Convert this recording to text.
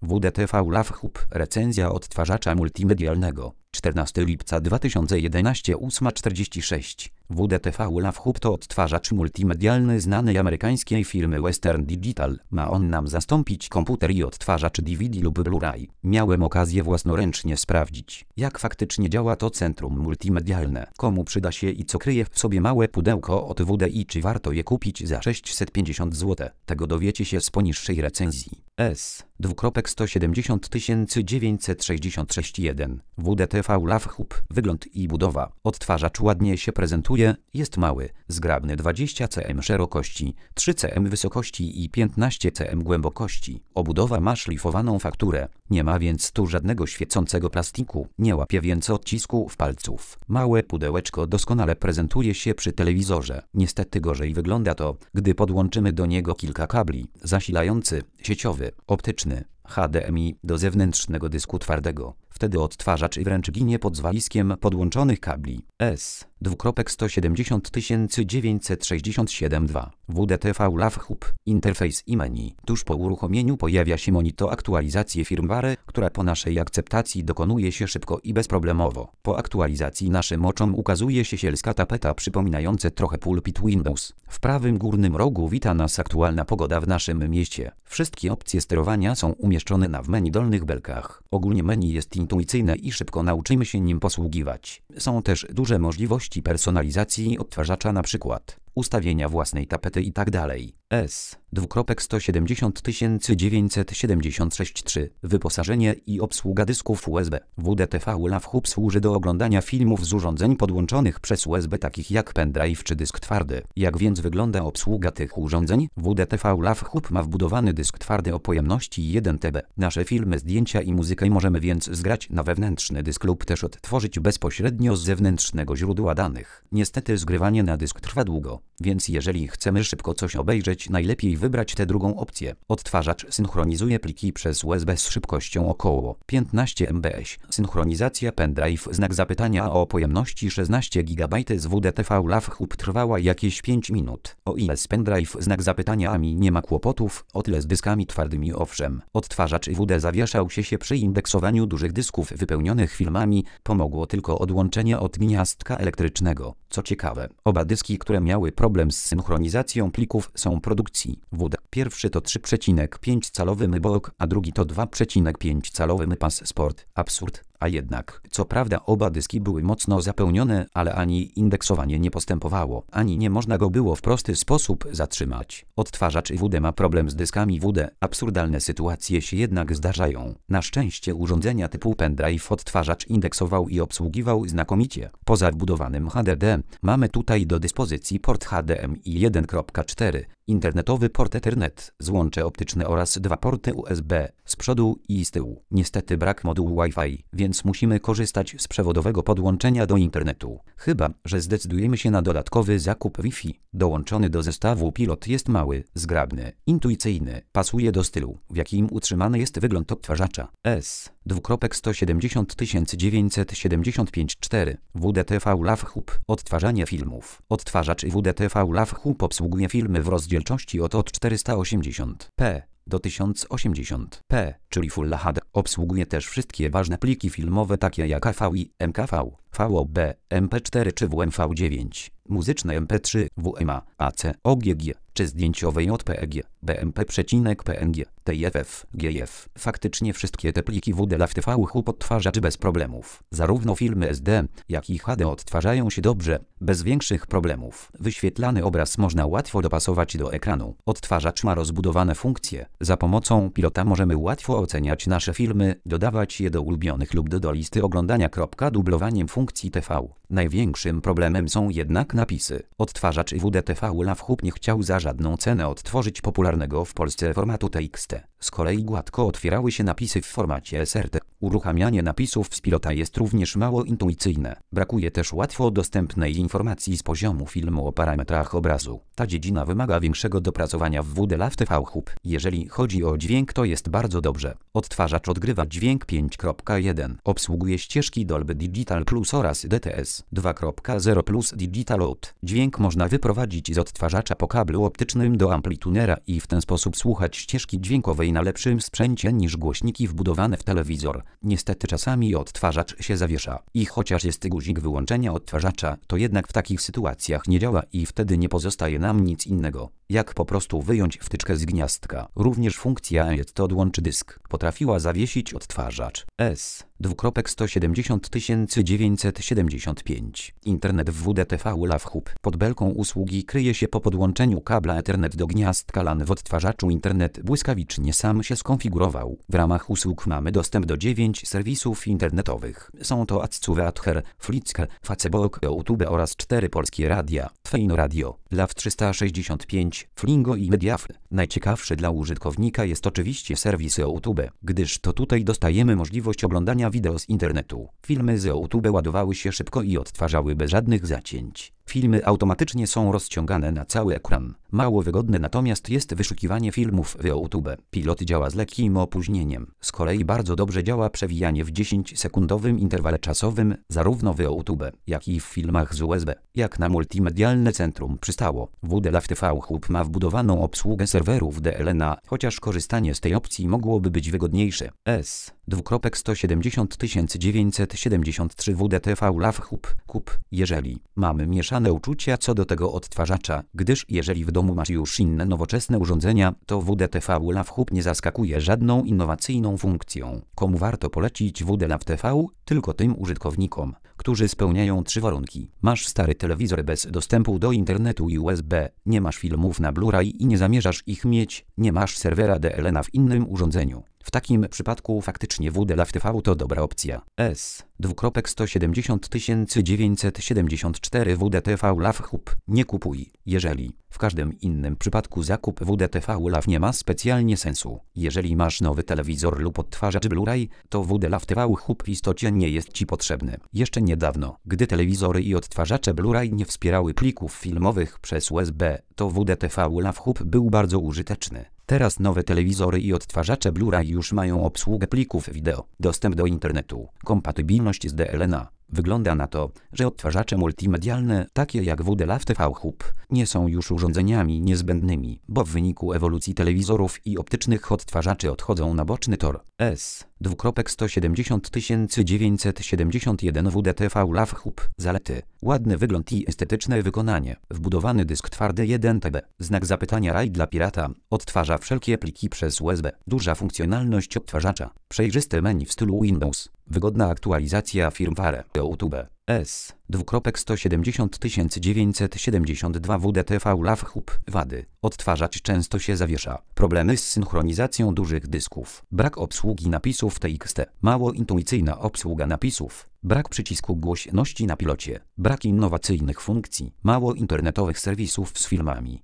WDTV Love Hub. Recenzja odtwarzacza multimedialnego. 14 lipca 2011 8:46. WDTV Love Hub to odtwarzacz multimedialny znanej amerykańskiej firmy Western Digital. Ma on nam zastąpić komputer i odtwarzacz DVD lub Blu-ray. Miałem okazję własnoręcznie sprawdzić, jak faktycznie działa to centrum multimedialne. Komu przyda się i co kryje w sobie małe pudełko od WD i czy warto je kupić za 650 zł. Tego dowiecie się z poniższej recenzji. S:170 966-1. WDTV Love Hub. Wygląd i budowa. Odtwarzacz ładnie się prezentuje, jest mały, zgrabny 20 cm szerokości, 3 cm wysokości i 15 cm głębokości. Obudowa ma szlifowaną fakturę, nie ma więc tu żadnego świecącego plastiku, nie łapie więc odcisków palców. Małe pudełeczko doskonale prezentuje się przy telewizorze. Niestety gorzej wygląda to, gdy podłączymy do niego kilka kabli, zasilający, sieciowy, optyczny, HDMI do zewnętrznego dysku twardego. Wtedy odtwarzacz wręcz ginie pod zwaliskiem podłączonych kabli. S:170 967-2. WDTV Love Hub. Interfejs i menu. Tuż po uruchomieniu pojawia się monitor aktualizację firmware, która po naszej akceptacji dokonuje się szybko i bezproblemowo. Po aktualizacji naszym oczom ukazuje się sielska tapeta przypominająca trochę pulpit Windows. W prawym górnym rogu wita nas aktualna pogoda w naszym mieście. Wszystkie opcje sterowania są umieszczone w menu dolnych belkach. Ogólnie menu jest intuicyjne i szybko nauczymy się nim posługiwać. Są też duże możliwości personalizacji odtwarzacza, np. ustawienia własnej tapety itd. S:170 976-3. Wyposażenie i obsługa dysków USB. WDTV Love Hub służy do oglądania filmów z urządzeń podłączonych przez USB takich jak pendrive czy dysk twardy. Jak więc wygląda obsługa tych urządzeń? WDTV Love Hub ma wbudowany dysk twardy o pojemności 1 TB. Nasze filmy, zdjęcia i muzykę możemy więc zgrać na wewnętrzny dysk lub też odtworzyć bezpośrednio z zewnętrznego źródła danych. Niestety zgrywanie na dysk trwa długo, więc jeżeli chcemy szybko coś obejrzeć, najlepiej wybrać tę drugą opcję. Odtwarzacz synchronizuje pliki przez USB z szybkością około 15 mbps. Synchronizacja pendrive znak zapytania o pojemności 16 GB z WDTV Love Hub trwała jakieś 5 minut. O ile z pendrive znak zapytania nie ma kłopotów, o tyle z dyskami twardymi owszem. Odtwarzacz WD zawieszał się przy indeksowaniu dużych dysków wypełnionych filmami, pomogło tylko odłączenie od gniazdka elektrycznego. Co ciekawe, oba dyski, które miały problem z synchronizacją plików, są produkcji WD. Pierwszy to 3,5 calowy MBOK, a drugi to 2,5 calowy Passport. Absurd. A jednak, co prawda oba dyski były mocno zapełnione, ale ani indeksowanie nie postępowało, ani nie można go było w prosty sposób zatrzymać. Odtwarzacz WD ma problem z dyskami WD. Absurdalne sytuacje się jednak zdarzają. Na szczęście urządzenia typu pendrive odtwarzacz indeksował i obsługiwał znakomicie. Poza wbudowanym HDD, mamy tutaj do dyspozycji port HDMI 1.4, internetowy port Ethernet, złącze optyczne oraz 2 porty USB z przodu i z tyłu. Niestety brak modułu Wi-Fi, więc musimy korzystać z przewodowego podłączenia do internetu. Chyba że zdecydujemy się na dodatkowy zakup Wi-Fi. Dołączony do zestawu pilot jest mały, zgrabny, intuicyjny, pasuje do stylu, w jakim utrzymany jest wygląd odtwarzacza. S:170 975-4. WDTV Love Hub. Odtwarzanie filmów. Odtwarzacz WDTV Love Hub obsługuje filmy w rozdzielczości od 480p do 1080p, czyli Full HD. Obsługuje też wszystkie ważne pliki filmowe takie jak AVI, MKV, VOB, MP4 czy WMV9, muzyczne MP3, WMA, AC, OGG, czy zdjęciowe JPEG, BMP-PNG, TIFF, GIF. Faktycznie wszystkie te pliki WD Love TV Hub odtwarzacz bez problemów. Zarówno filmy SD, jak i HD odtwarzają się dobrze, bez większych problemów. Wyświetlany obraz można łatwo dopasować do ekranu. Odtwarzacz ma rozbudowane funkcje. Za pomocą pilota możemy łatwo oceniać nasze filmy, dodawać je do ulubionych lub do listy oglądania. Dublowaniem funkcji TV. Największym problemem są jednak napisy. Odtwarzacz WDTV Love Hub nie chciał za żadną cenę odtworzyć popularnego w Polsce formatu TXT. Z kolei gładko otwierały się napisy w formacie SRT. Uruchamianie napisów z pilota jest również mało intuicyjne. Brakuje też łatwo dostępnej informacji z poziomu filmu o parametrach obrazu. Ta dziedzina wymaga większego dopracowania w WD Love TV Hub. Jeżeli chodzi o dźwięk, to jest bardzo dobrze. Odtwarzacz odgrywa dźwięk 5.1. Obsługuje ścieżki Dolby Digital Plus oraz DTS 2.0 Plus Digital Out. Dźwięk można wyprowadzić z odtwarzacza po kablu optycznym do amplitunera i w ten sposób słuchać ścieżki dźwiękowej na lepszym sprzęcie niż głośniki wbudowane w telewizor. Niestety czasami odtwarzacz się zawiesza i chociaż jest guzik wyłączenia odtwarzacza, to jednak w takich sytuacjach nie działa i wtedy nie pozostaje nam nic innego, jak po prostu wyjąć wtyczkę z gniazdka. Również funkcja ET odłącz dysk potrafiła zawiesić odtwarzacz. S2.170 Internet w WDTV LAN Hub. Pod belką usługi kryje się po podłączeniu kabla Ethernet do gniazdka LAN w odtwarzaczu. Internet błyskawicznie sam się skonfigurował. W ramach usług mamy dostęp do 9 serwisów internetowych. Są to Atsuve Adher, Flickr, Facebook, YouTube oraz 4 polskie radia: Twein Radio, LAW 365, Flingo i Mediafl. Najciekawszy dla użytkownika jest oczywiście serwis YouTube, gdyż to tutaj dostajemy możliwość oglądania wideo z internetu. Filmy z YouTube ładowały się szybko i odtwarzały bez żadnych zacięć. Filmy automatycznie są rozciągane na cały ekran. Mało wygodne natomiast jest wyszukiwanie filmów w YouTube. Pilot działa z lekkim opóźnieniem. Z kolei bardzo dobrze działa przewijanie w 10-sekundowym interwale czasowym zarówno w YouTube, jak i w filmach z USB. Jak na multimedialne centrum przystało. WD-LAW TV Hub ma wbudowaną obsługę serwerów DLNA, chociaż korzystanie z tej opcji mogłoby być wygodniejsze. S2.170 WDTV LAW Hub. Jeżeli mamy mieszane uczucia co do tego odtwarzacza, gdyż jeżeli w domu masz już inne nowoczesne urządzenia, to WDTV LAW Hub nie zaskakuje żadną innowacyjną funkcją. Komu warto polecić WD-LAW TV? Tylko tym użytkownikom, którzy spełniają 3 warunki. Masz stary telewizor bez dostępu do internetu i USB, nie masz filmów na Blu-ray i nie zamierzasz ich mieć, nie masz serwera DLNA w innym urządzeniu. W takim przypadku faktycznie WD-LAW TV to dobra opcja. S2.170 WDTV LAW Hub. Nie kupuj, jeżeli w każdym innym przypadku zakup WDTV LAW nie ma specjalnie sensu. Jeżeli masz nowy telewizor lub odtwarzacz Blu-ray, to WD-LAW TV Hub w istocie nie jest Ci potrzebny. Jeszcze niedawno, gdy telewizory i odtwarzacze Blu-ray nie wspierały plików filmowych przez USB, to WDTV LAW Hub był bardzo użyteczny. Teraz nowe telewizory i odtwarzacze Blu-ray już mają obsługę plików wideo, dostęp do internetu, kompatybilność z DLNA. Wygląda na to, że odtwarzacze multimedialne, takie jak WD-LAW TV Hub, nie są już urządzeniami niezbędnymi, bo w wyniku ewolucji telewizorów i optycznych odtwarzaczy odchodzą na boczny tor. S2.170 WDTV LAW Hub. Zalety: ładny wygląd i estetyczne wykonanie. Wbudowany dysk twardy 1 TB. Znak zapytania RAID dla pirata. Odtwarza wszelkie pliki przez USB. Duża funkcjonalność odtwarzacza. Przejrzyste menu w stylu Windows. Wygodna aktualizacja firmware. YouTube. S2.170 WDTV LAW Hub. Wady: odtwarzacz często się zawiesza. Problemy z synchronizacją dużych dysków. Brak obsługi napisów TXT. Mało intuicyjna obsługa napisów. Brak przycisku głośności na pilocie. Brak innowacyjnych funkcji. Mało internetowych serwisów z filmami.